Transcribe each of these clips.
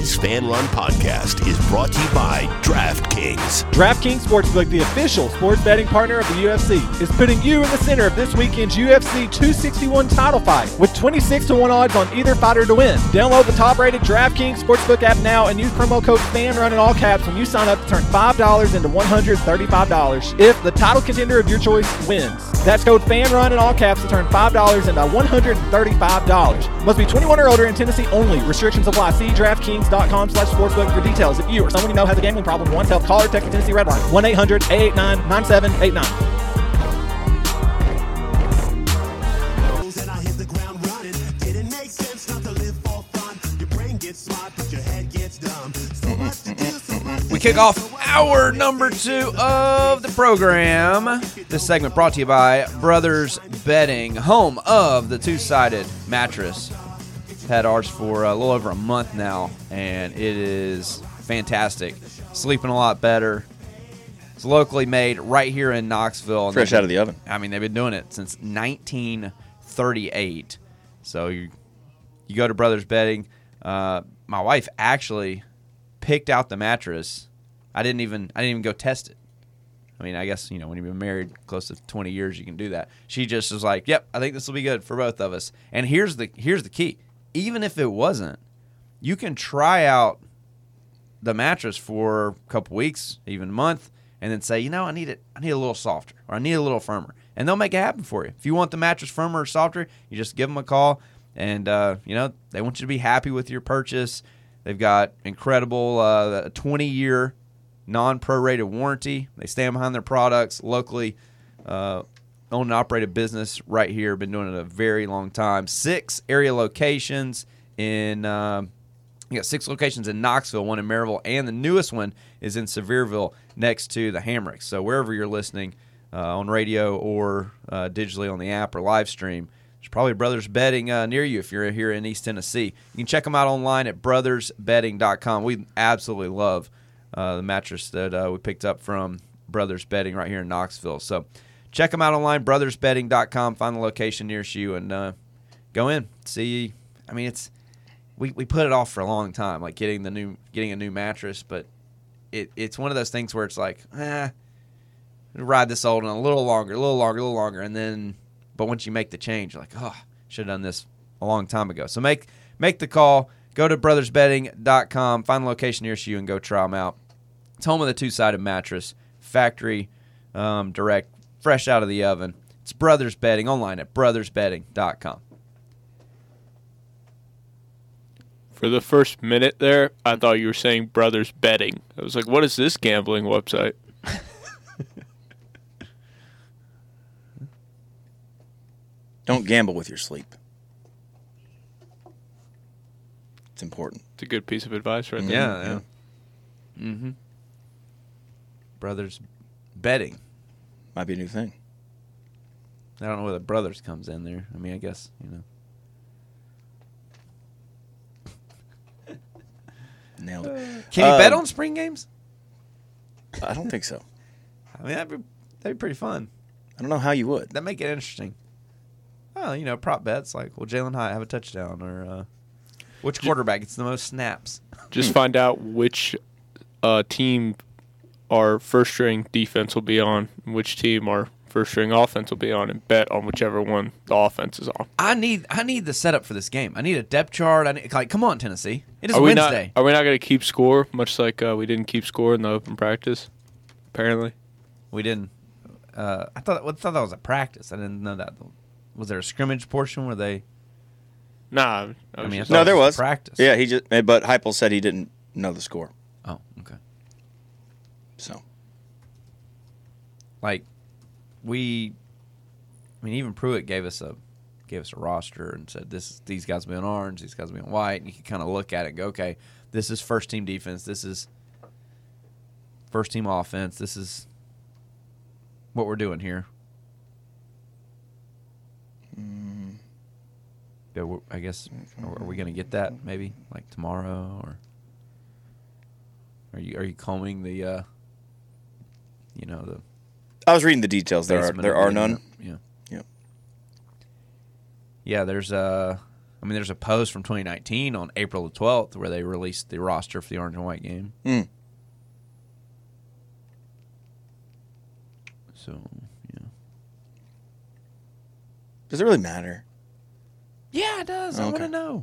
Kings Fan Run podcast is brought to you by DraftKings. DraftKings Sportsbook, the official sports betting partner of the UFC, is putting you in the center of this weekend's UFC 261 title fight with 26-1 odds on either fighter to win. Download the top-rated DraftKings Sportsbook app now and use promo code FANRUN in all caps when you sign up to turn $5 into $135 if the title contender of your choice wins. That's code FANRUN in all caps to turn $5 into $135. Must be 21 or older in Tennessee only. Restrictions apply. See DraftKings.com/sportsbook for details. If you or someone you know has a gambling problem, want help, call or text the Tennessee Red Line 1-800-889-9789. We kick off hour number 2 of the program. This segment brought to you by Brothers Bedding, home of the two-sided mattress. Had ours for a little over a month now, and it is fantastic. Sleeping a lot better. It's locally made right here in Knoxville. Fresh out of the oven. I mean, they've been doing it since 1938. So you go to Brothers Bedding. My wife actually picked out the mattress. I didn't even go test it. I mean, I guess, when you've been married close to 20 years, you can do that. She just was like, "Yep, I think this will be good for both of us." And here's the key. Even if it wasn't, you can try out the mattress for a couple weeks, even a month, and then say, I need a little softer, or I need a little firmer. And they'll make it happen for you. If you want the mattress firmer or softer, you just give them a call, and they want you to be happy with your purchase. They've got incredible 20-year non-prorated warranty. They stand behind their products. Locally owned and operated business right here. Been doing it a very long time. 6 area locations in you got 6 locations in Knoxville, 1 in Maryville, and the newest one is in Sevierville next to the Hammocks. So wherever you're listening on radio or digitally on the app or live stream, there's probably Brothers Bedding near you if you're here in East Tennessee. You can check them out online at brothersbedding.com. We absolutely love the mattress that we picked up from Brothers Bedding right here in Knoxville. So check them out online, brothersbedding.com. Find the location nearest you and go in. See, I mean, we put it off for a long time, like getting a new mattress, but it's one of those things where it's like, ride this old one a little longer, and then. But once you make the change, you're like, should have done this a long time ago. So make the call. Go to brothersbedding.com. Find the location nearest you and go try them out. It's home of the two-sided mattress. Factory direct, fresh out of the oven. It's Brothers Bedding online at brothersbedding.com. For the first minute there, I thought you were saying Brothers Betting. I was like, what is this gambling website? Don't gamble with your sleep. It's important. It's a good piece of advice right there. Yeah. Mm-hmm. Brothers Bedding. Might be a new thing. I don't know where the brothers comes in there. I mean, I guess, Nailed it. Can you bet on spring games? I don't think so. I mean, that'd be pretty fun. I don't know how you would. That'd make it interesting. Oh, prop bets like, will Jalen Hyatt have a touchdown, or which quarterback gets the most snaps? Just find out which team our first-string defense will be on, and which team our first-string offense will be on, and bet on whichever one the offense is on. I need the setup for this game. I need a depth chart. Come on, Tennessee. It is Wednesday. Are we not going to keep score, much like we didn't keep score in the open practice? Apparently. We didn't. I thought that was a practice. I didn't know that. Was there a scrimmage portion where they? Nah. No, there was practice. Yeah, but Heupel said he didn't know the score. Oh, okay. So, even Pruitt gave us a roster and said these guys will be on orange, these guys will be on white, and you can kind of look at it and go, okay, this is first team defense, this is first team offense, this is what we're doing here. I guess, are we going to get that maybe like tomorrow, or are you combing the the? I was reading the details. There are none. Yeah. Yep. Yeah. There's I mean, there's a post from 2019 on April the 12th where they released the roster for the orange and white game. So, yeah. Does it really matter? Yeah, it does. I want Okay. to know.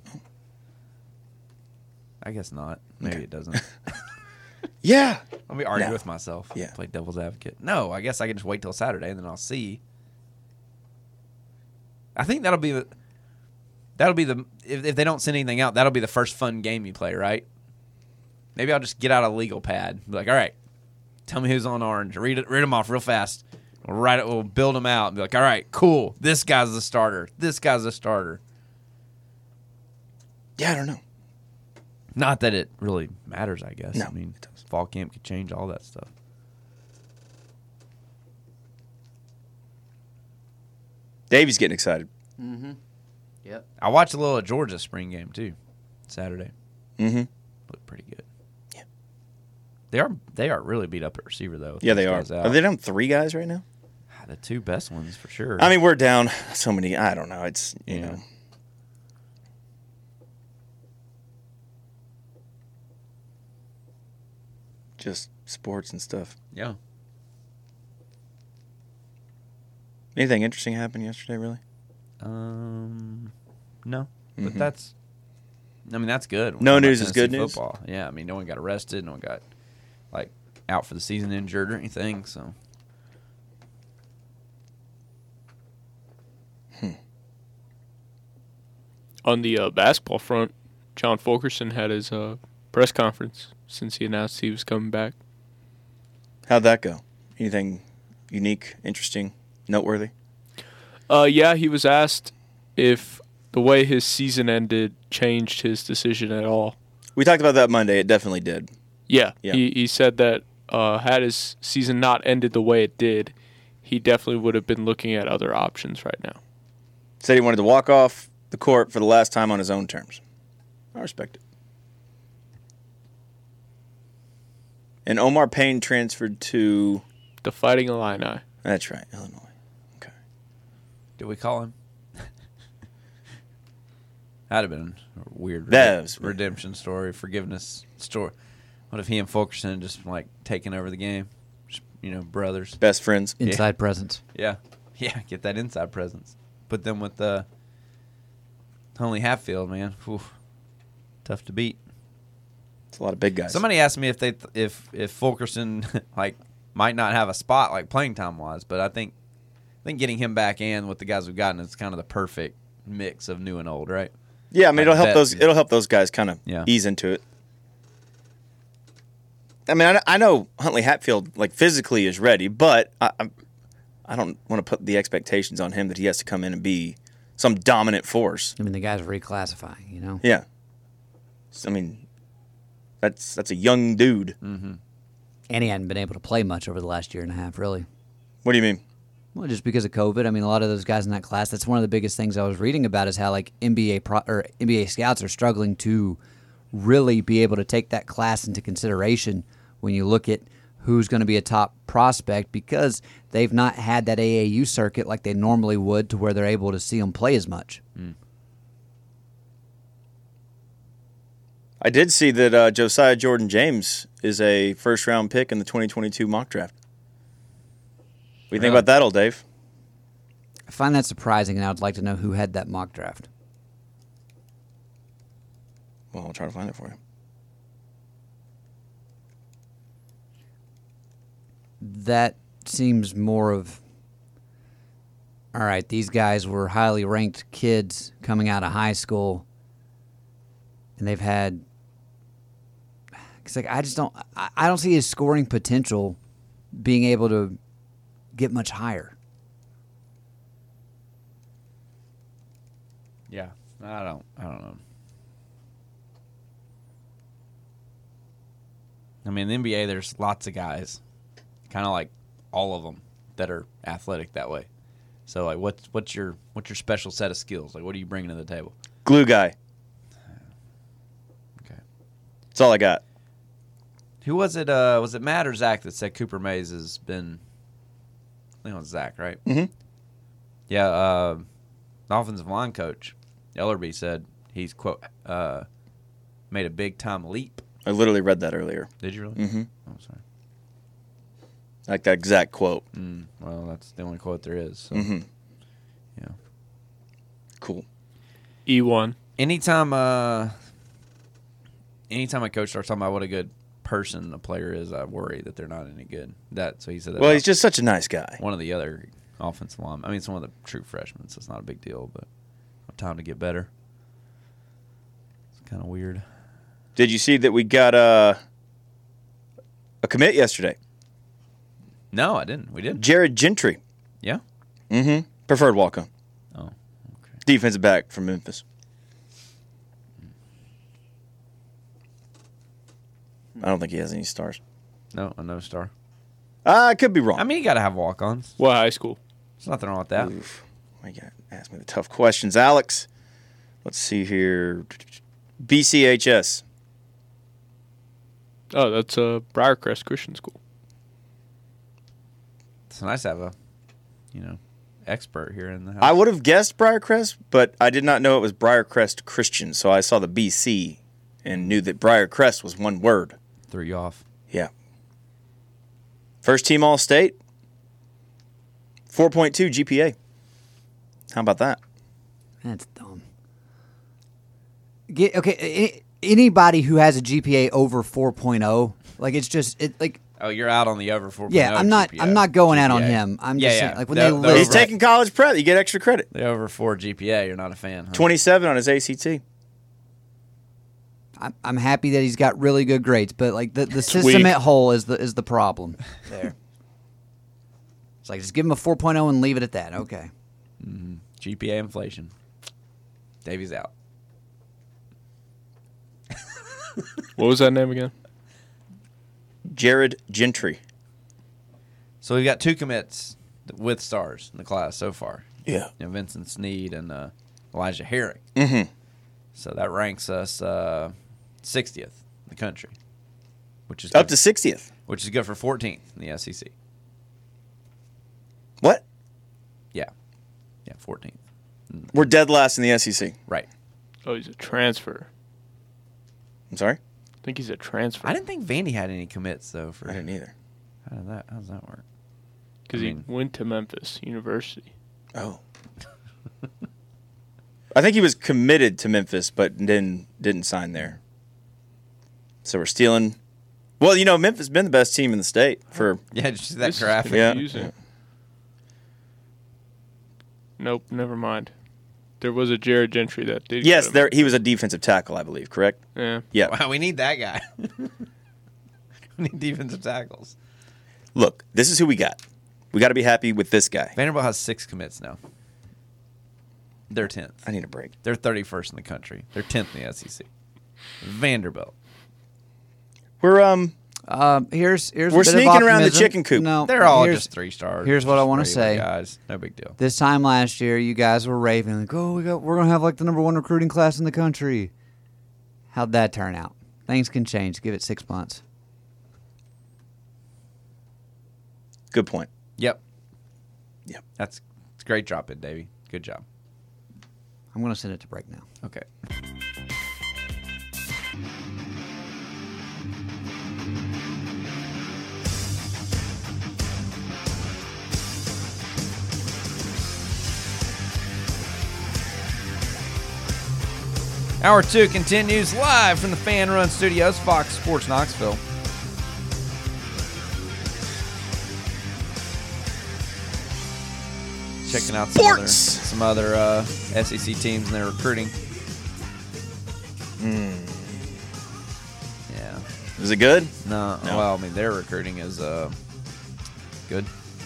I guess not. Maybe it doesn't. Yeah. Let me argue No. with myself. Yeah. Play devil's advocate. No, I guess I can just wait till Saturday and then I'll see. I think that'll be the if they don't send anything out, that'll be the first fun game you play, right? Maybe I'll just get out a legal pad. Be like, all right, tell me who's on orange. Read them off real fast. We'll build them out and be like, all right, cool. This guy's the starter. This guy's the starter. Yeah, I don't know. Not that it really matters, I guess. No, I mean, it doesn't. fall camp could change all that stuff. Davy's getting excited. Yep. I watched a little of Georgia spring game too, Saturday. Mm-hmm. Looked pretty good. Yeah. They are really beat up at receiver though. with Yeah, those they are. guys out. Are they down 3 guys right now? The 2 best ones for sure. I mean, we're down so many. I don't know. It's, you Yeah. know. Just sports and stuff. yeah. Anything interesting happened yesterday, really? No, but Mhm. that's good. No About news is Tennessee good news? football. Yeah, I mean, no one got arrested. No one got out for the season injured or anything. So On the basketball front, John Fulkerson had his press conference since he announced he was coming back. How'd that go? Anything unique, interesting, noteworthy? Yeah, he was asked if the way his season ended changed his decision at all. We talked about that Monday. It definitely did. Yeah, Yeah. He said that had his season not ended the way it did, he definitely would have been looking at other options right now. Said he wanted to walk off the court for the last time on his own terms. I respect it. And Omar Payne transferred to... The Fighting Illini. That's right, Illinois. Okay. did we call him? That'd have been a weird That was weird. redemption story, forgiveness story. What if he and Fulkerson just taking over the game? Just, brothers. Best friends. Inside presence. Yeah. Yeah, get that inside presence. Put them with Tony Hatfield, man. Oof. Tough to beat. It's a lot of big guys. Somebody asked me if Fulkerson might not have a spot playing time wise, but I think getting him back in with the guys we've gotten is kind of the perfect mix of new and old, right? Yeah, I mean, Like it'll help those guys kind of Yeah. ease into it. I mean, I know Huntley Hatfield physically is ready, but I don't want to put the expectations on him that he has to come in and be some dominant force. I mean, the guy's reclassifying, you know? Yeah. I mean, that's a young dude. And he hadn't been able to play much over the last year and a half, really. What do you mean? Well, just because of COVID. I mean, a lot of those guys in that class, that's one of the biggest things I was reading about is how NBA scouts are struggling to really be able to take that class into consideration when you look at who's going to be a top prospect because they've not had that AAU circuit like they normally would to where they're able to see them play as much. I did see that Josiah Jordan-James is a first-round pick in the 2022 mock draft. What do you think about that, old Dave? I find that surprising, and I would like to know who had that mock draft. Well, I'll try to find it for you. That seems more of, all right, these guys were highly ranked kids coming out of high school, and they've had, I don't see his scoring potential being able to get much higher. Yeah. I don't know. I mean, in the NBA, there's lots of guys, kind of like all of them, that are athletic that way. So, what's your special set of skills? What are you bringing to the table? Glue guy. Okay. That's all I got. Who was it? Was it Matt or Zach that said Cooper Mays has been? I think it was Zach, right? Mhm. Yeah. The offensive line coach Ellerby said he's, quote, made a big-time leap. I literally read that earlier. Did you really? Mm-hmm. Oh, sorry. Like that exact quote. Well, that's the only quote there is. So. Mm-hmm. Yeah. Cool. E1. Anytime a coach starts talking about what a good person a player is, I worry that they're not any good. So he said that. Well, he's just such a nice guy. one of the other offensive linemen. I mean, it's one of the true freshmen, so it's not a big deal, but time to get better. It's kind of weird. Did you see that we got a commit yesterday? No, I didn't. We did. Jared Gentry. Yeah. Mm-hmm. Preferred walk-on. Oh, okay. Defensive back from Memphis. I don't think he has any stars. No, a no star. I could be wrong. I mean, you got to have walk-ons. What high school? There's nothing wrong with that. Oof. Why you got to ask me the tough questions, Alex? Let's see here. BCHS. Oh, that's Briarcrest Christian School. It's nice to have a, expert here in the house. I would have guessed Briarcrest, but I did not know it was Briarcrest Christian, so I saw the BC and knew that Briarcrest was one word. Threw you off. Yeah. First team All-State. 4.2 GPA. How about that? That's dumb. Anybody who has a GPA over 4.0, like it's just Oh, you're out on the over 4.0. yeah. I'm not going out on him. I'm just saying, like when they The list, He's taking college prep. You get extra credit. The over 4 GPA, you're not a fan, huh? 27 on his ACT. I'm happy that he's got really good grades, but like the system at whole is the problem there. It's like just give him a 4.0 and leave it at that. Okay. GPA inflation. Davey's out. What was that name again? Jared Gentry. So we've got 2 commits with stars in the class so far. Yeah. Vincent Sneed and Elijah Herring. Mm-hmm. So that ranks us 60th in the country, which is Up good, to 60th. which is good for 14th in the SEC. What? Yeah, 14th. We're dead last in the SEC. Right. Oh, he's a transfer. I'm sorry? I think he's a transfer. I didn't think Vandy had any commits though. I didn't either. How does that work? Because I mean- he went to Memphis University. Oh. I think he was committed to Memphis, but didn't sign there. So we're stealing. Well, Memphis has been the best team in the state for. Yeah, did you see that This is graphic? Yeah. confusing. Nope, never mind. There was a Jared Gentry that did. Yes, go to there he was a defensive tackle, I believe. Correct? Yeah. Yeah. Wow, we need that guy. We need defensive tackles. Look, this is who we got. We got to be happy with this guy. Vanderbilt has 6 commits now. They're 10th. I need a break. They're 31st in the country. They're 10th in the SEC. Vanderbilt. We're Here's a We're bit of sneaking around the optimism. chicken coop. No, They're all here's- just 3 stars. here's what I wanna Just regular say. guys. No big deal. This time last year, you guys were raving like, "Oh, we're gonna have like the #1 recruiting class in the country." How'd that turn out? Things can change. Give it 6 months. good point. Yep. Yep. It's a great drop in, Davey. Good job. I'm gonna send it to break now. Okay. Hour 2 continues live from the Fan Run Studios, Fox Sports Knoxville. Checking out some other SEC teams and their recruiting. Yeah. Is it good? No. Well, I mean, their recruiting is good.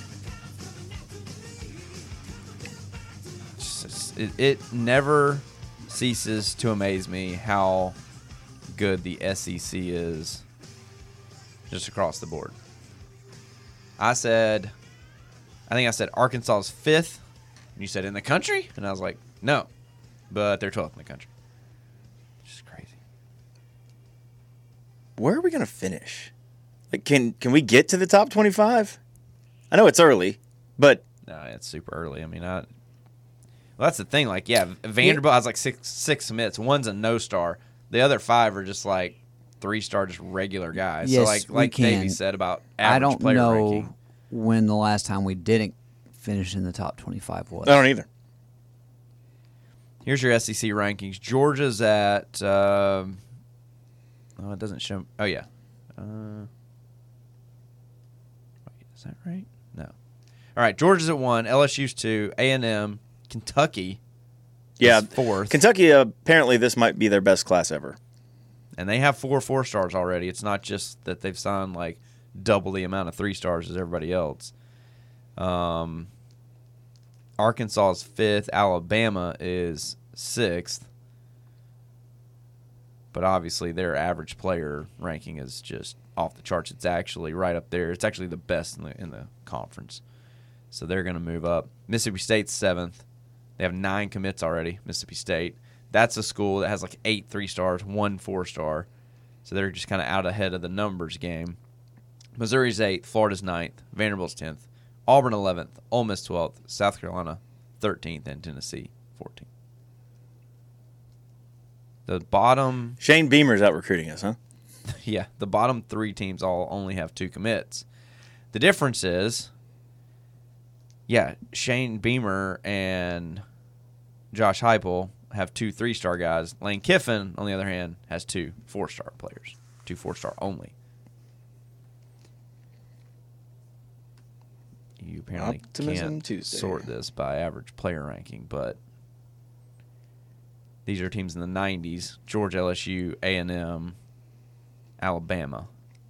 It never ceases to amaze me how good the SEC is just across the board. I think I said Arkansas is 5th. And you said in the country? And I was like, no. But they're 12th in the country. Just crazy. Where are we going to finish? Like, can we get to the top 25? I know it's early, but No, it's super early. I mean, Well, that's the thing. Like, Vanderbilt has like six commits. One's a no-star. The other 5 are just like 3-star, just regular guys. Yes, so like Davey said about average I don't player know ranking. when the last time we didn't finish in the top 25 was. I don't either. Here's your SEC rankings. Georgia's at. Oh, it doesn't show. Oh yeah. Wait, is that right? No. All right. Georgia's at 1. LSU's 2. A&M. Kentucky. Yeah, is 4th. Kentucky, apparently this might be their best class ever. And they have 4 4-stars already. It's not just that they've signed like double the amount of 3-stars as everybody else. Arkansas is 5th. Alabama is 6th. But obviously their average player ranking is just off the charts. It's actually right up there. It's actually the best in the conference. So they're going to move up. Mississippi State's 7th. They have 9 commits already, Mississippi State. That's a school that has like 8 3-stars, 1 4-star. So they're just kind of out ahead of the numbers game. Missouri's 8th. Florida's 9th. Vanderbilt's 10th. Auburn 11th. Ole Miss 12th. South Carolina 13th. And Tennessee 14th. The bottom... Shane Beamer's out recruiting us, huh? Yeah, the bottom 3 teams all only have 2 commits. The difference is, Shane Beamer and Josh Heupel have 2 3-star guys. Lane Kiffin, on the other hand, has 2 4-star players. 2 4-star only. You apparently Optimism can't Tuesday. sort this by average player ranking, but these are teams in the 90s. Georgia, LSU, A&M, Alabama.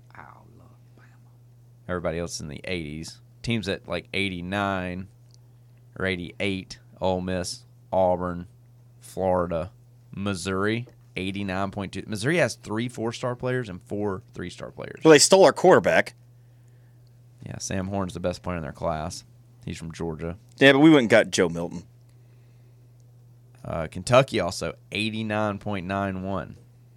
Everybody else in the 80s. Teams at like 89 or 88, Ole Miss, Auburn, Florida, Missouri, 89.2. Missouri has 3 4-star players and 4 3-star players. Well, they stole our quarterback. Yeah, Sam Horn's the best player in their class. He's from Georgia. Yeah, but we went and got Joe Milton. Kentucky also 89.91.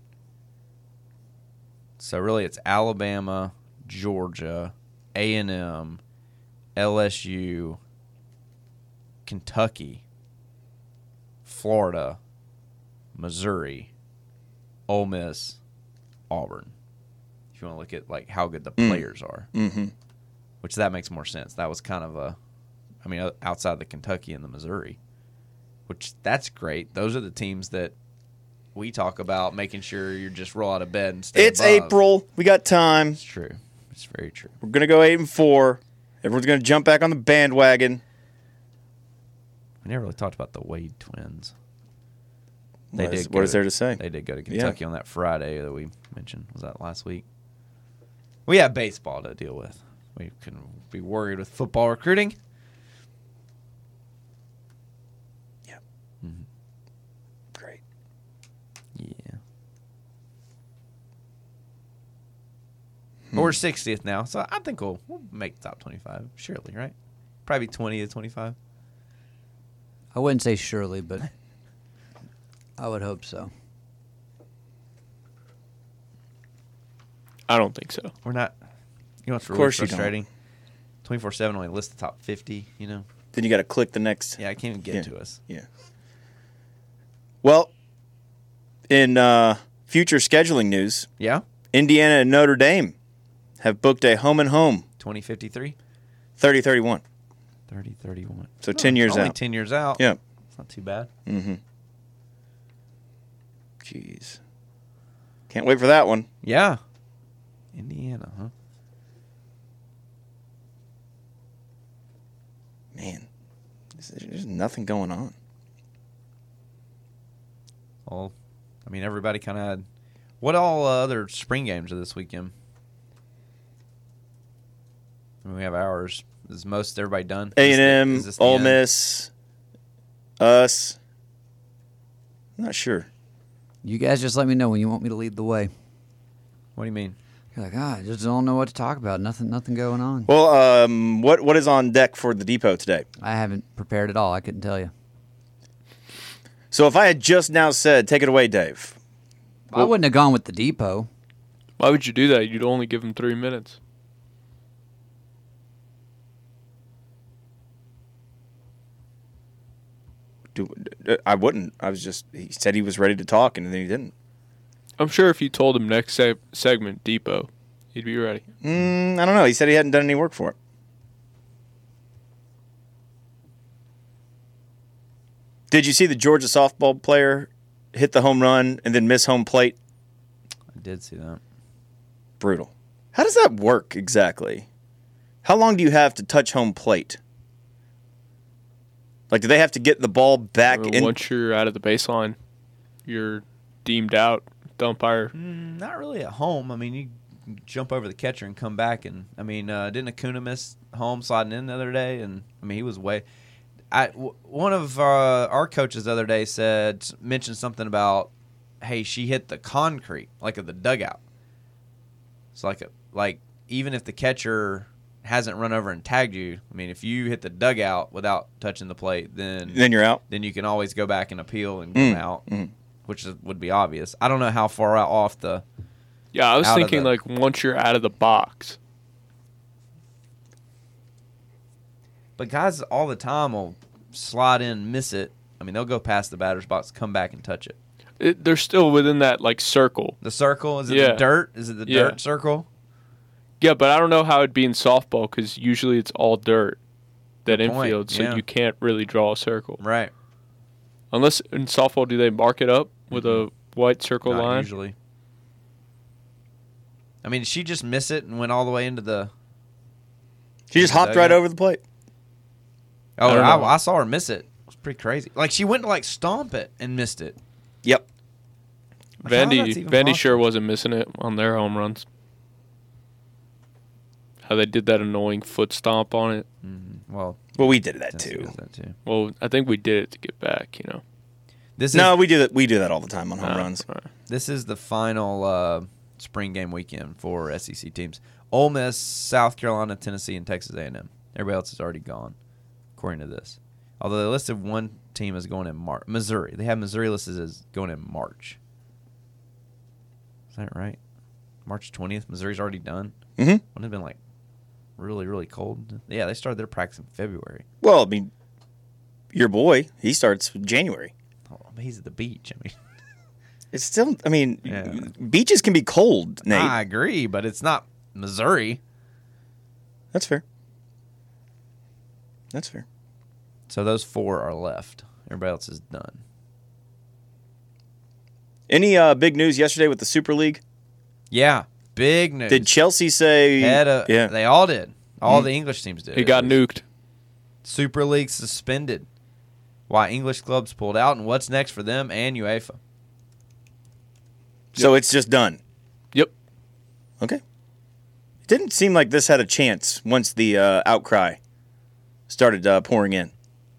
So really it's Alabama, Georgia, A&M, LSU, Kentucky, Florida, Missouri, Ole Miss, Auburn. If you want to look at like how good the players are. Mm-hmm. Which that makes more sense. That was kind of outside the Kentucky and the Missouri. Which that's great. Those are the teams that we talk about making sure you just roll out of bed and stay It's above. April. We got time. It's true. It's very true. We're going to go 8-4. Everyone's going to jump back on the bandwagon. We never really talked about the Wade twins. What is there to say? They did go to Kentucky on that Friday that we mentioned. Was that last week? We have baseball to deal with. We couldn't be worried with football recruiting. Yeah. Mm-hmm. Great. Yeah. But we're 60th now, so I think we'll make the top 25, surely, right? Probably 20 to 25. I wouldn't say surely, but I would hope so. I don't think so. We're not. You know what's really course you don't. frustrating? 24/7 only lists the top 50. You know. Then you got to click the next. Yeah, I can't even get to us. Yeah. Well, in future scheduling news, Yeah. Indiana and Notre Dame have booked a home and home 2053, 30-31. 30-31. So 10 years only out. 10 years out. Yeah. It's not too bad. Mm-hmm. Jeez. Can't wait for that one. Yeah. Indiana, huh? Man, there's nothing going on. Well, I mean, everybody kind of had. What all other spring games are this weekend? I mean, we have ours. Is most everybody done? A&M, Is this the Ole end? Miss, us. I'm not sure. You guys just let me know when you want me to lead the way. What do you mean? You're like, I just don't know what to talk about. Nothing going on. Well, what is on deck for the depot today? I haven't prepared at all. I couldn't tell you. So if I had just now said, take it away, Dave. I wouldn't have gone with the depot. Why would you do that? You'd only give them 3 minutes. I wouldn't. He said he was ready to talk, and then he didn't. I'm sure if you told him next segment, Depot, he'd be ready. I don't know. He said he hadn't done any work for it. Did you see the Georgia softball player hit the home run and then miss home plate? I did see that. Brutal. How does that work exactly? How long do you have to touch home plate? Like, do they have to get the ball back in? Once you're out of the baseline, you're deemed out. The umpire. Not really at home. I mean, you jump over the catcher and come back. And I mean, didn't Acuna miss home sliding in the other day? And I mean, he was way. One of our coaches the other day mentioned something about, hey, she hit the concrete, like at the dugout. It's like even if the catcher hasn't run over and tagged you, I mean, if you hit the dugout without touching the plate, then you're out. Then you can always go back and appeal and come out, which would be obvious. I don't know how far out off the. Yeah, I was thinking like once you're out of the box. But guys all the time will slide in, miss it. I mean, they'll go past the batter's box, come back and touch it. They're still within that like circle. The circle? Is it the dirt? Is it the dirt circle? Yeah, but I don't know how it'd be in softball because usually it's all dirt, that infield, so you can't really draw a circle. Right. Unless in softball, do they mark it up with a white circle Not line? usually. I mean, did she just miss it and went all the way into the... She just hopped right over the plate. Oh, I saw her miss it. It was pretty crazy. Like, she went to, like, stomp it and missed it. Yep. Vandy sure wasn't missing it on their home runs. How they did that annoying foot stomp on it. Mm-hmm. Well, we did that too. Well, I think we did it to get back, you know. We do that. We do that all the time on home runs. Right. This is the final spring game weekend for SEC teams. Ole Miss, South Carolina, Tennessee, and Texas A&M. Everybody else is already gone, according to this. Although they listed one team as going in March. Missouri. They have Missouri listed as going in March. Is that right? March 20th. Missouri's already done? Mm-hmm. Wouldn't it have been like really, really cold? Yeah, they started their practice in February. Well, I mean, your boy, he starts January. Oh, but he's at the beach. I mean, it's still, I mean, beaches can be cold, Nate. I agree, but it's not Missouri. That's fair. That's fair. So those four are left. Everybody else is done. Any big news yesterday with the Super League? Yeah, big news. Did Chelsea say? Yeah, they all did. All the English teams did. It got nuked. Super League suspended. Why English clubs pulled out, and what's next for them and UEFA? So it's just done. Yep. Okay. It didn't seem like this had a chance once the outcry started pouring in.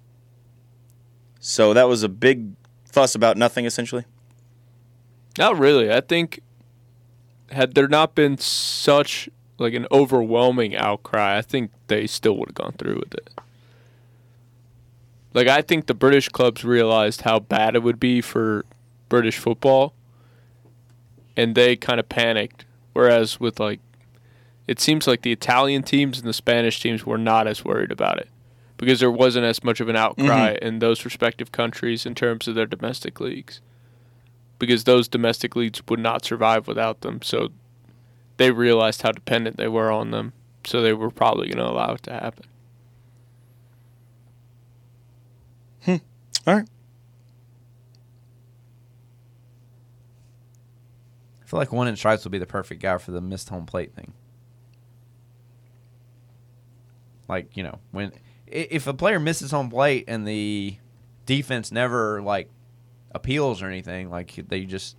So that was a big fuss about nothing, essentially? Not really. I think had there not been such like an overwhelming outcry, I think they still would have gone through with it. Like, I think the British clubs realized how bad it would be for British football, and they kind of panicked. Whereas with, like, it seems like the Italian teams and the Spanish teams were not as worried about it because there wasn't as much of an outcry in those respective countries in terms of their domestic leagues, because those domestic leagues would not survive without them. So they realized how dependent they were on them, so they were probably going to allow it to happen. All right. I feel like one in stripes would be the perfect guy for the missed home plate thing. Like, you know, if a player misses home plate and the defense never like appeals or anything, like does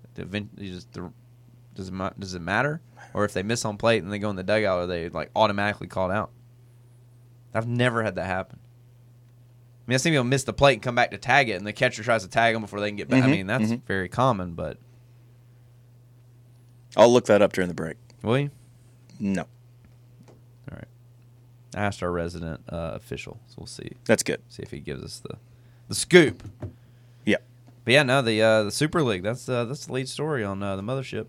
it matter? Or if they miss home plate and they go in the dugout, are they like automatically called out? I've never had that happen. I mean, I've seen people miss the plate and come back to tag it, and the catcher tries to tag them before they can get back. I mean, that's very common, but... I'll look that up during the break. Will you? No. All right. I asked our resident official, so we'll see. That's good. See if he gives us the scoop. Yeah. But yeah, no, the Super League, that's the lead story on the mothership.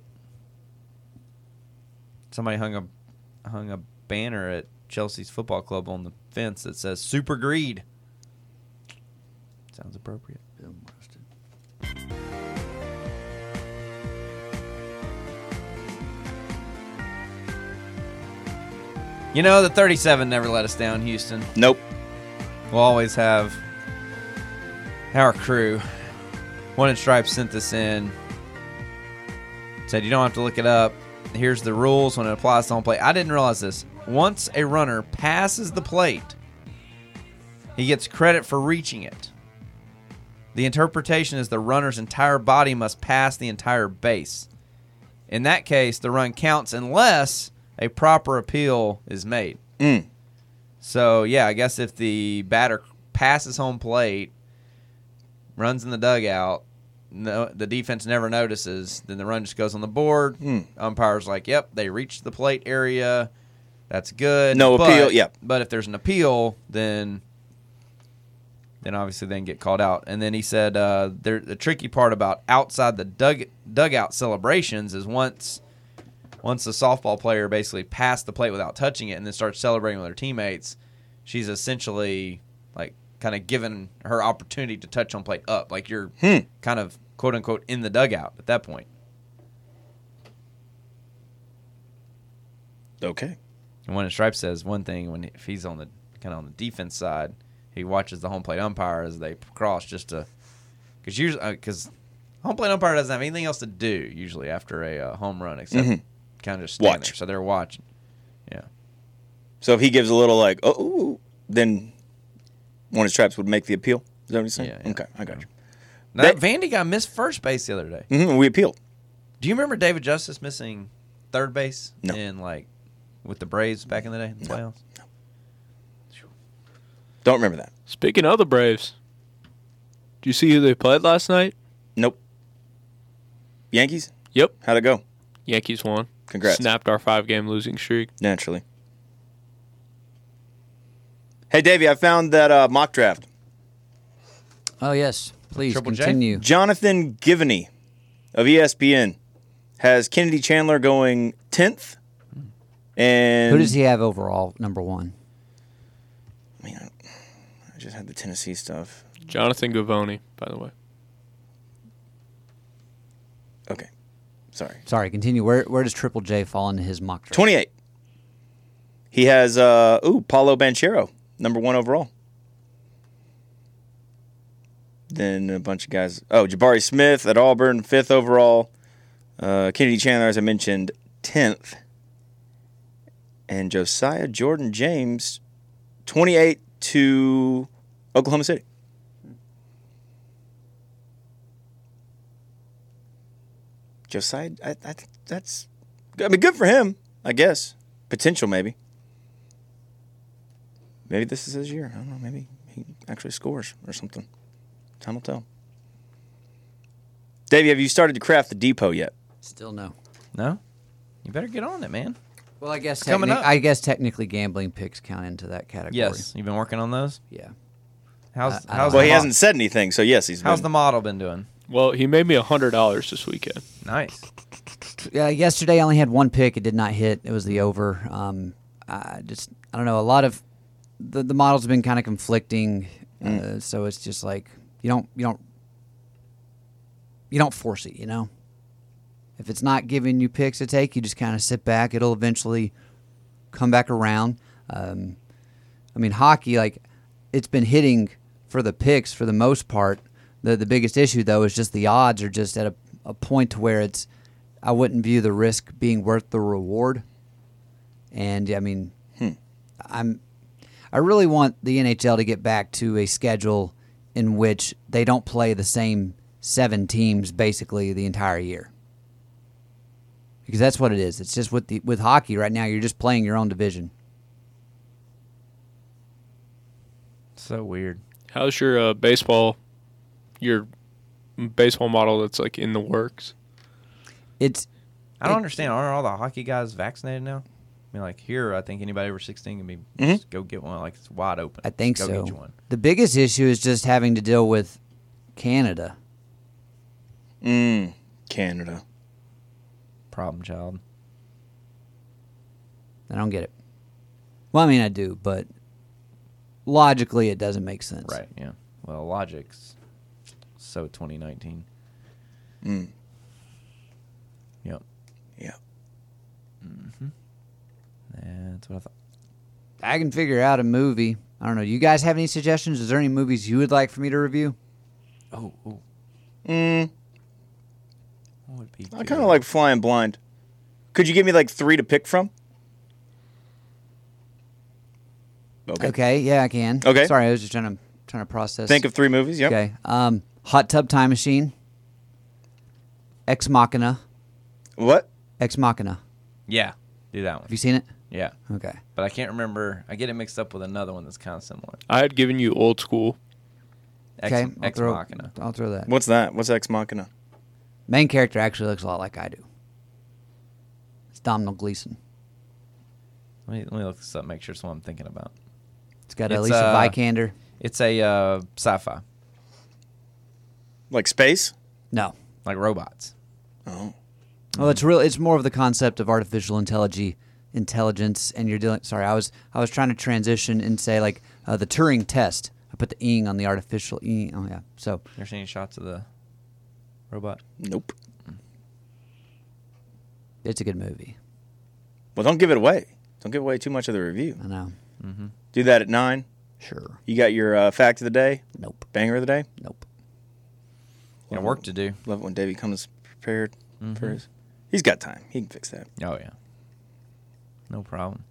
Somebody hung a banner at Chelsea's football club on the fence that says Super Greed. Sounds appropriate. Bill Marston. You know, the 37 never let us down, Houston. Nope. We'll always have our crew. One in Stripes sent this in. Said you don't have to look it up. Here's the rules when it applies to home plate. I didn't realize this. Once a runner passes the plate, he gets credit for reaching it. The interpretation is the runner's entire body must pass the entire base. In that case, the run counts unless a proper appeal is made. So, yeah, I guess if the batter passes home plate, runs in the dugout, the defense never notices, then the run just goes on the board. Umpire's like, yep, they reached the plate area. That's good. No appeal, yeah. But if there's an appeal, then obviously they can get called out. And then he said the tricky part about outside the dugout celebrations is once the softball player basically passed the plate without touching it and then starts celebrating with her teammates, she's essentially like kind of given her opportunity to touch home plate up. Like you're kind of quote unquote in the dugout at that point. Okay. And when Stripe says one thing, if he's on the kind of on the defense side, he watches the home plate umpire as they cross just to because home plate umpire doesn't have anything else to do usually after a home run except kind of just stand Watch. there. So they're watching. Yeah. So if he gives a little like, oh, then one of his traps would make the appeal. Is that what you're saying? Yeah, yeah. Okay, I got you. Now, that Vandy guy missed first base the other day. We appealed. Do you remember David Justice missing third base No. in with the Braves back in the day in the playoffs? Don't remember that. Speaking of the Braves, do you see who they played last night? Nope. Yankees? Yep. How'd it go? Yankees won. Congrats. Snapped our 5-game losing streak. Naturally. Hey, Davey, I found that mock draft. Oh, yes. Please Triple J? continue. Jonathan Givney of ESPN has Kennedy Chandler going 10th. And Who does he have overall, number one? I mean, I just had the Tennessee stuff. Jonathan Givony, by the way. Okay. Sorry, continue. Where does Triple J fall into his mock draft? 28. He has, Paulo Banchero, number 1 overall. Then a bunch of guys. Oh, Jabari Smith at Auburn, 5th overall. Kennedy Chandler, as I mentioned, 10th. And Josiah Jordan James, 28 to Oklahoma City. Josiah, I think that's, I mean, good for him, I guess. Potential, maybe. Maybe this is his year. I don't know. Maybe he actually scores or something. Time will tell. Davey, have you started to craft the depot yet? Still no. No? You better get on it, man. Well, I guess coming up. I guess technically gambling picks count into that category. Yes. You've been working on those? Yeah. How's I don't the Well, he mo- hasn't said anything, so yes, he's How's been. the model been doing? Well, he made me $100 this weekend. Nice. Yeah. Yesterday I only had one pick. It did not hit. It was the over. I don't know. A lot of the models have been kind of conflicting. So it's just like you don't force it. You know. If it's not giving you picks to take, you just kind of sit back. It'll eventually come back around. I mean, hockey, it's been hitting for the picks for the most part. The biggest issue, though, is just the odds are just at a point to where I wouldn't view the risk being worth the reward. And, I mean, I really want the NHL to get back to a schedule in which they don't play the same 7 teams basically the entire year. Because that's what it is. It's just with hockey right now, you're just playing your own division. So weird. How's your baseball model that's in the works? I don't understand. Aren't all the hockey guys vaccinated now? I mean, here, I think anybody over 16 can be just go get one. It's wide open. I think Just so. go get you one. The biggest issue is just having to deal with Canada. Canada. Problem child. I don't get it. Well, I mean, I do, but logically it doesn't make sense. Right, yeah. Well, Logic's so 2019. Yep. Yeah. That's what I thought. I can figure out a movie. I don't know. You guys have any suggestions? Is there any movies you would like for me to review? Oh. What would be I kind of like Flying Blind. Could you give me like 3 to pick from? Okay, yeah, I can. Okay. Sorry, I was just trying to process. Think of 3 movies. Yep. Okay. Hot Tub Time Machine. Ex Machina. What? Ex Machina. Yeah, do that one. Have you seen it? Yeah. Okay. But I can't remember. I get it mixed up with another one that's kind of similar. I had given you Old School. Okay. Ex Machina. I'll throw that. What's that? What's Ex Machina? Main character actually looks a lot like I do. It's Domhnall Gleeson. Let me look this up, make sure it's what I'm thinking about. It's got It's, Alicia Vikander. It's a sci-fi, Like space? No. like robots. Oh. Well, it's more of the concept of artificial intelligence, and you're dealing. Sorry, I was trying to transition and say like the Turing test. I put the ing on the artificial ing. Oh yeah. So You ever seen any shots of the robot? Nope. it's a good movie. Well, don't give it away. Don't give away too much of the review. I know. Do that at 9. Sure. You got your fact of the day? Nope. Banger of the day? Nope. Got work to do. Love it when Davey comes prepared for his. He's got time. He can fix that. Oh yeah. No problem.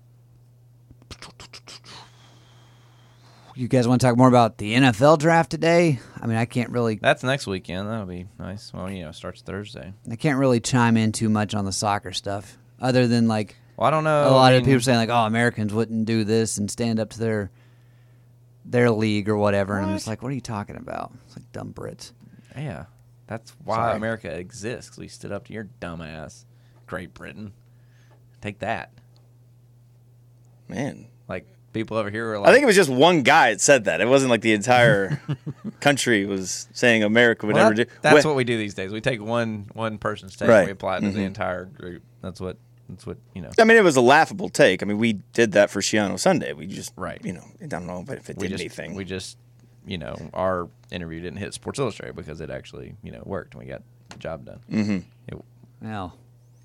You guys want to talk more about the NFL draft today? I mean, I can't really That's next weekend. That'll be nice. Well, it starts Thursday. chime in too much on the soccer stuff, other than like Well, I don't know. a lot I of mean, people saying like, "Oh, Americans wouldn't do this and stand up to their league or whatever," and I'm just like, "What are you talking about?" It's like dumb Brits. Yeah, that's why Sorry. America exists. 'Cause we stood up to your dumb ass, Great Britain. Take that. Man. Like people over here were like, I think it was just one guy that said that. It wasn't like the entire country was saying America would well, never do. that's what we do these days. We take one person's take Right. and we apply it to the entire group. That's what I mean, it was a laughable take. I mean, we did that for Shiano Sunday. We just, Right. I don't know if it we did just anything. we just our interview didn't hit Sports Illustrated because it actually worked and we got the job done. Mm-hmm. Well,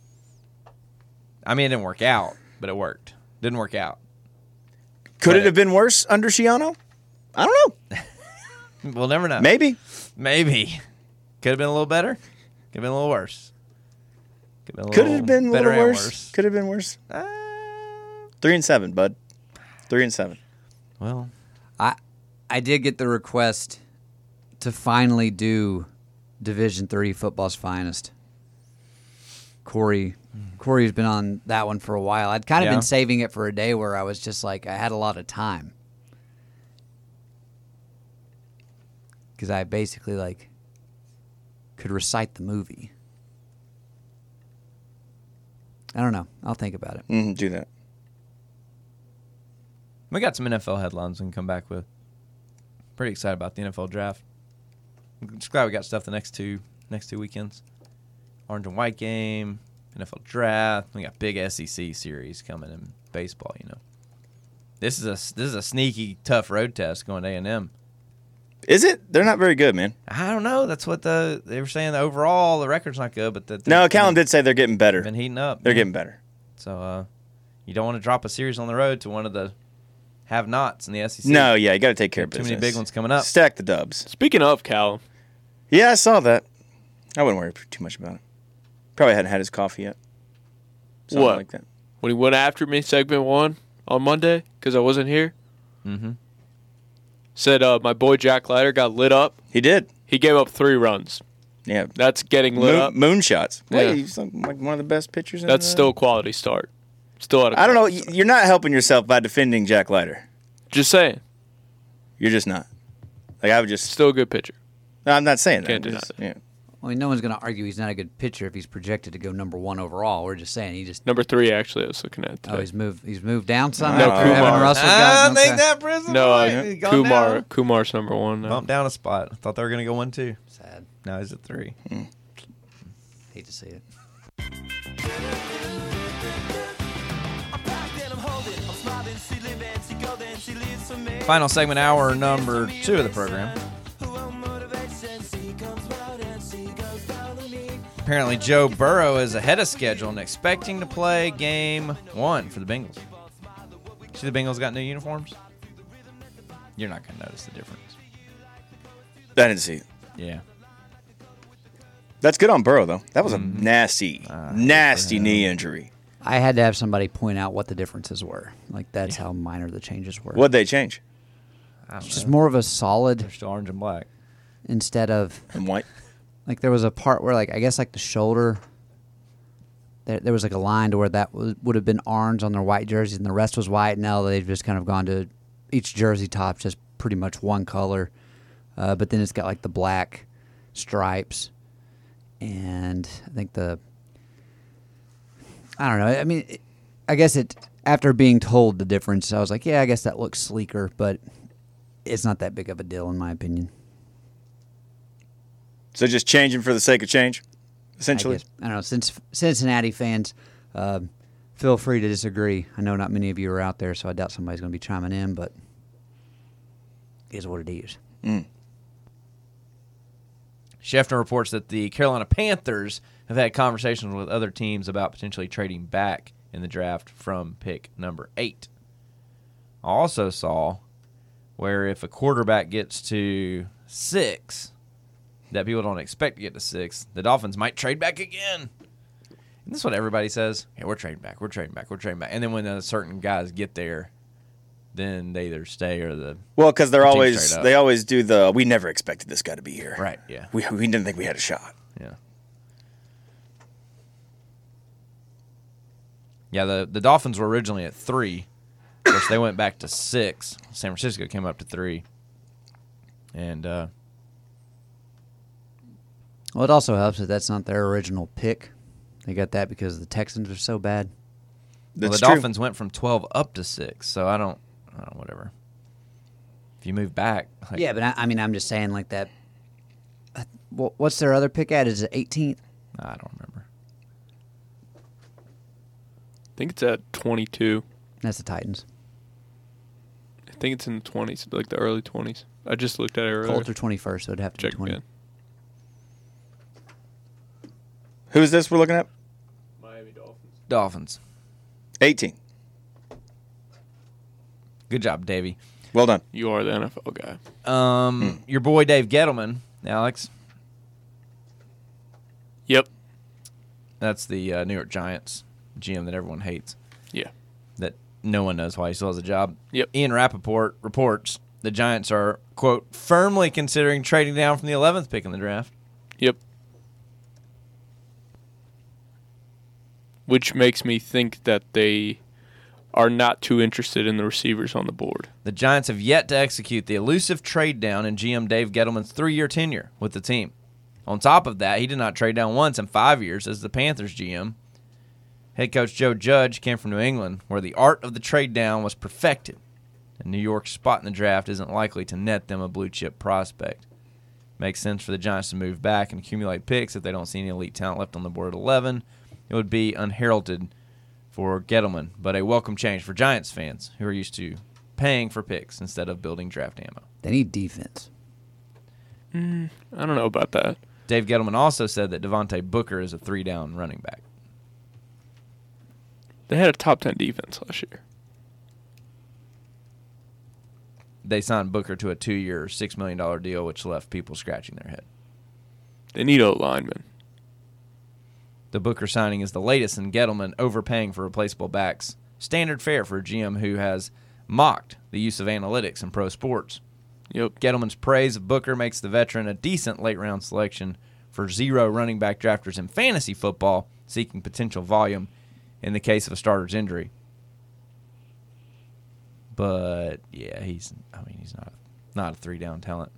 I mean, it didn't work out, but it worked. Didn't work out. Could but it have been worse under Shiano? I don't know. We'll never know. Maybe. Could have been a little better. Could have been a little worse. Could it have been a better little and worse? Could have been worse. Uh, 3-7, bud. 3-7. well, I did get the request to finally do Division III football's finest. Corey's been on that one for a while. I'd kind of been saving it for a day where I was just like, I had a lot of time. Because I basically like could recite the movie. I don't know. I'll think about it. Do that. we got some NFL headlines we can come back with. Pretty excited about the NFL draft. I'm just glad we got stuff the next two weekends. Orange and white game, NFL draft. We got big SEC series coming in baseball. This is a sneaky tough road test going to A&M. Is it? They're not very good, man. I don't know. That's what they were saying. Overall, the record's not good, but No, Callum did say they're getting better. been heating up. They're getting better. So you don't want to drop a series on the road to one of the have-nots in the SEC. No, yeah, you got to take care of Too business. many big ones coming up. Stack the dubs. Speaking of Cal, Yeah, I saw that. I wouldn't worry too much about it. Probably hadn't had his coffee yet. Something What? like that. when he went after me, segment 1 on Monday, because I wasn't here, said my boy Jack Leiter got lit up. He did. He gave up 3 runs. Yeah. That's getting lit up. Moonshots. Yeah. Well, he's like one of the best pitchers. That's still a quality start. Still at a I don't know. quality start. You're not helping yourself by defending Jack Leiter. Just saying. You're just not. Like I would just. Still a good pitcher. No, I'm not saying that. Can't I'm deny just- that. yeah. I mean, no one's going to argue he's not a good pitcher if he's projected to go number 1 overall. We're just saying he just. Number 3, actually, I was looking at today. Oh, he's moved down some. No, after Kumar. Evan Russell got make okay. that prison. No, Kumar's number 1 now. Bumped down a spot. I thought they were going to go 1, 2. Sad. Now he's at 3. Hate to see it. I'm packed and I'm holding. I'm smiling, she living, she golden, she lives for me. Final segment, hour number 2 of the program. Apparently, Joe Burrow is ahead of schedule and expecting to play game 1 for the Bengals. See, the Bengals got new uniforms? You're not going to notice the difference. I didn't see it. Yeah. That's good on Burrow, though. That was a nasty knee injury. I had to have somebody point out what the differences were. Like, that's how minor the changes were. What'd they change? I don't know. Just more of a solid They're still orange and black. instead of, And white? like, there was a part where, like, I guess, like, the shoulder, there was, like, a line to where that would have been orange on their white jerseys, and the rest was white. Now they've just kind of gone to each jersey top just pretty much one color. But then it's got, like, the black stripes. And I think I don't know. I mean, I guess after being told the difference, I was like, yeah, I guess that looks sleeker, but it's not that big of a deal in my opinion. So just changing for the sake of change, essentially? I don't know. Since Cincinnati fans, feel free to disagree. I know not many of you are out there, so I doubt somebody's going to be chiming in, but it is what it is. Schefter reports that the Carolina Panthers have had conversations with other teams about potentially trading back in the draft from pick number 8. I also saw where if a quarterback gets to 6, that people don't expect to get to 6, the Dolphins might trade back again. And this is what everybody says. Yeah, we're trading back. And then when certain guys get there, then they either stay or the Because team straight up. they always do we never expected this guy to be here. Right, yeah. We didn't think we had a shot. Yeah. Yeah, the Dolphins were originally at 3. Of course, they went back to 6. San Francisco came up to 3. And Well, it also helps that that's not their original pick. They got that because the Texans are so bad. the That's true. Dolphins went from 12 up to 6. So I don't whatever. If you move back. Like, Yeah, but I mean, I'm just saying like that. What's their other pick at? Is it 18th? I don't remember. I think it's at 22. That's the Titans. I think it's in the 20s, like the early 20s. I just looked at it earlier. Colts are 21st, so it'd have to Check be 20. again. Who's this we're looking at? Miami Dolphins. Dolphins. 18. Good job, Davey. Well done. You are the NFL guy. Your boy Dave Gettleman, Alex. Yep. That's the New York Giants GM that everyone hates. Yeah. That no one knows why he still has a job. Yep. Ian Rappaport reports the Giants are, quote, firmly considering trading down from the 11th pick in the draft. Yep. Which makes me think that they are not too interested in the receivers on the board. The Giants have yet to execute the elusive trade down in GM Dave Gettleman's 3-year tenure with the team. On top of that, he did not trade down once in 5 years as the Panthers GM. Head coach Joe Judge came from New England, where the art of the trade down was perfected, and New York's spot in the draft isn't likely to net them a blue-chip prospect. Makes sense for the Giants to move back and accumulate picks if they don't see any elite talent left on the board at 11. It would be unheralded for Gettleman, but a welcome change for Giants fans who are used to paying for picks instead of building draft ammo. They need defense. I don't know about that. Dave Gettleman also said that Devontae Booker is a 3-down running back. They had a top 10 defense last year. They signed Booker to a 2-year, $6 million deal, which left people scratching their head. They need a lineman. The Booker signing is the latest in Gettleman overpaying for replaceable backs. Standard fare for a GM who has mocked the use of analytics in pro sports. Yep. Gettleman's praise of Booker makes the veteran a decent late-round selection for 0 running back drafters in fantasy football seeking potential volume in the case of a starter's injury. But, yeah, he's not a 3-down talent.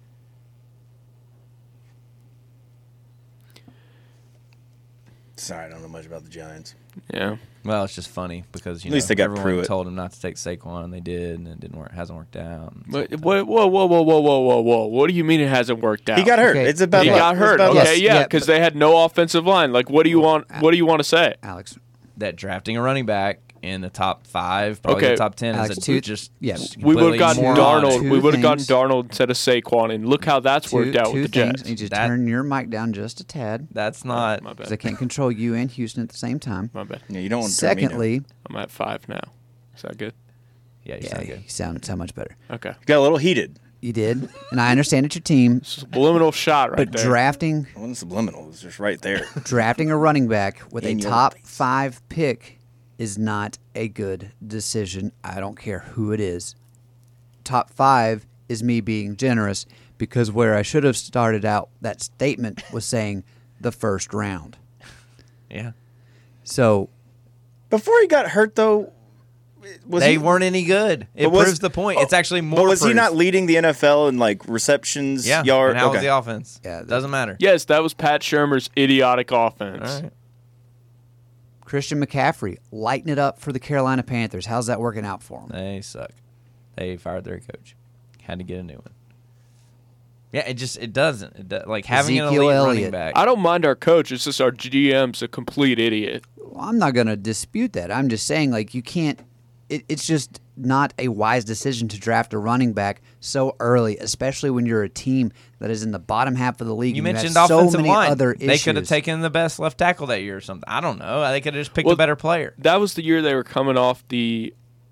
Sorry, I don't know much about the Giants. Yeah. Well, it's just funny because At least they got everyone Pruitt. told him not to take Saquon, and they did, and it didn't work. Hasn't worked out. But whoa. What do you mean it hasn't worked out? He got hurt. Okay. It's about He luck. got It's hurt. about luck. Okay, Yes, yeah, yeah, because but- they had no offensive line. Like, what do you want? What do you want to say? Alex, That drafting a running back in the top 5, probably Okay. the top 10. Alex, Is just yeah. We would completely have gotten moronic. Darnold. Two We would have gotten things. Darnold instead of Saquon, and look how that's worked out two with the things. Jets. I need you to That- turn your mic down just a tad That's not. My because I bad. can't control you and Houston at the same time. My bad. Yeah, you don't want to turn me down. Secondly, I'm at 5 now. Is that good? Yeah, you yeah, sound good. you sound much better. Okay. You got a little heated. You did, and I understand it's your team, Subliminal shot right but there. drafting It wasn't subliminal. It was just right there. drafting a running back with a In your top face. 5 pick is not a good decision. I don't care who it is. Top 5 is me being generous because where I should have started out that statement was saying the first round. Yeah. So Before he got hurt, though, was They he, weren't any good. It but was- proves the point. It's actually more. But was he proof. not leading the NFL in like receptions, Yeah. yard? And how was Okay. the offense? Yeah, Doesn't matter. Yes, that was Pat Shermer's idiotic offense. All right. Christian McCaffrey lighting it up for the Carolina Panthers. How's that working out for him? They suck. They fired their coach. Had to get a new one. Yeah, it doesn't. Like having an Ezekiel elite running Elliott. back. I don't mind our coach. It's just our GM's a complete idiot. Well, I'm not going to dispute that. I'm just saying, like, you can't. It's just not a wise decision to draft a running back so early, especially when you're a team that is in the bottom half of the league. You and mentioned have so offensive many line. other They could have issues. taken the best left tackle that year or something. I don't know. They could have just picked Well, a better player. That was the year they were coming off the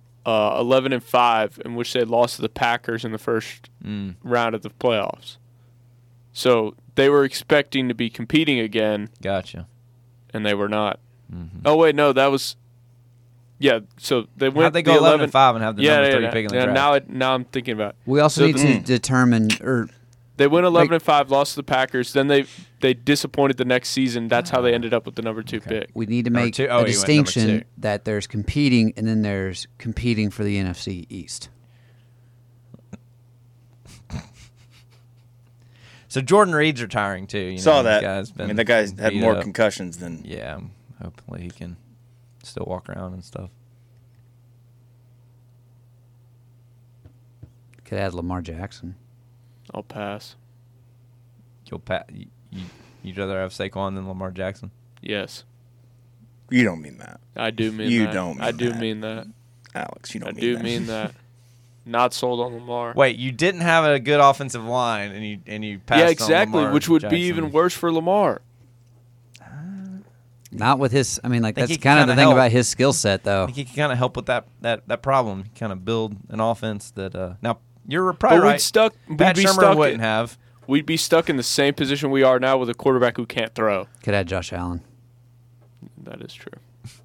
11-5, in which they lost to the Packers in the first round of the playoffs. So they were expecting to be competing again, Gotcha. and they were not. Oh wait, no, that was. Yeah, so they went. How'd they go the 11-5 and have the number 3 pick in the draft? Now I'm thinking about it. We also So need to determine, or They went 11-5, lost to the Packers. Then they disappointed the next season. That's how they ended up with the number 2 pick. we need to Number make two? Oh, a you went number distinction 2. that there's competing and then there's competing for the NFC East. So Jordan Reed's retiring too. You Saw know, that. This guy's been I mean, that guy's had beat more up. concussions than. Yeah, hopefully he can still walk around and stuff. Could add Lamar Jackson. I'll pass. You'd rather have Saquon than Lamar Jackson? Yes, You don't mean that, I do mean You that. don't I mean do that. mean that. Alex. You don't I mean do that. mean that. Not sold on Lamar. Wait, you didn't have a good offensive line, and you passed Yeah, on exactly. Lamar Which would Jackson. be even worse for Lamar. Not with his. I mean, like Think that's he can kind of the kinda thing help. about his skill set, I though. think he can kind of help with that problem. Kind of build an offense that. Now you're probably But right. we'd Pat be Shermer stuck. wouldn't have. We'd be stuck in the same position we are now with a quarterback who can't throw. Could add Josh Allen. That is true.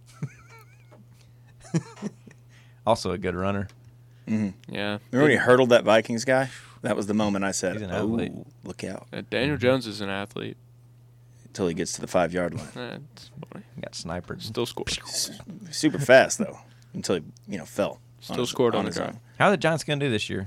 Also a good runner. Yeah. Remember when he hurdled that Vikings guy? That was the moment I said, He's an "Oh, athlete. look out!" Daniel Jones is an athlete. Until he gets to the 5-yard line. It's funny. Got snipers. Still scored. Super fast though, until he fell. Still scored on the his ground. own. How are the Giants going to do this year?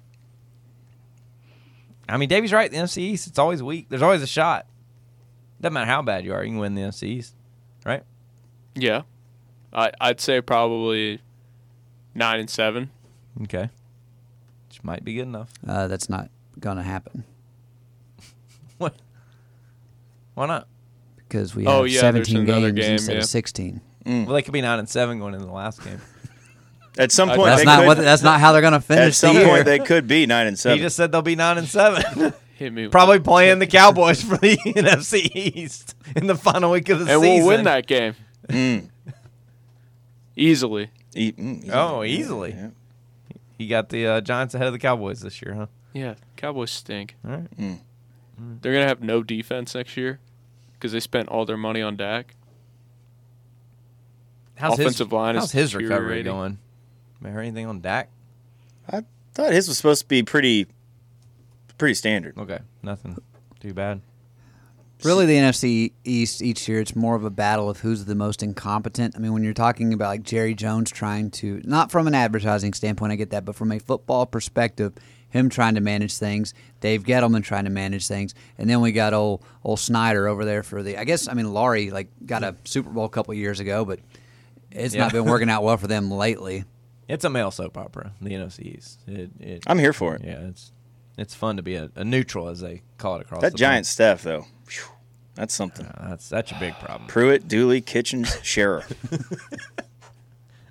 I mean, Davey's right. The NFC East, it's always weak. There's always a shot. Doesn't matter how bad you are, you can win the NFC East, right? Yeah. I'd say probably 9-7. Okay. Which might be good enough. That's not going to happen What? Why not? because we Oh, have yeah, there's 17 another games game, instead yeah. of 16. Well, they could be 9-7 going into the last game. At some point, That's they not could, what. That's not how they're going to at finish the some year. point they could be 9-7. He just said they'll be 9-7. Hit me. Probably playing the Cowboys for the NFC East in the final week of the And season. we'll win that game. Easily. Easily. Oh, easily. Yeah. He got the Giants ahead of the Cowboys this year, huh? Yeah. Cowboys stink. All right. They're going to have no defense next year because they spent all their money on Dak. Offensive line is how's his recovery deteriorating. going? Heard anything on Dak? I thought his was supposed to be pretty standard. Okay, nothing too bad. Really, the NFC East each year, it's more of a battle of who's the most incompetent. I mean, when you're talking about like Jerry Jones trying to, not from an advertising standpoint, I get that, but from a football perspective, him trying to manage things, Dave Gettleman trying to manage things, and then we got old Snyder over there for the. I guess Laurie got a Super Bowl a couple years ago, but it's Yeah. not been working out well for them lately. It's a male soap opera, the NFC East. I'm here for it. Yeah, it's fun to be a neutral, as they call it across That the Giant staff, though, whew, that's something. That's a big problem. Pruitt, Dooley, Kitchens, Scherer.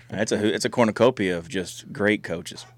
It's a cornucopia of just great coaches.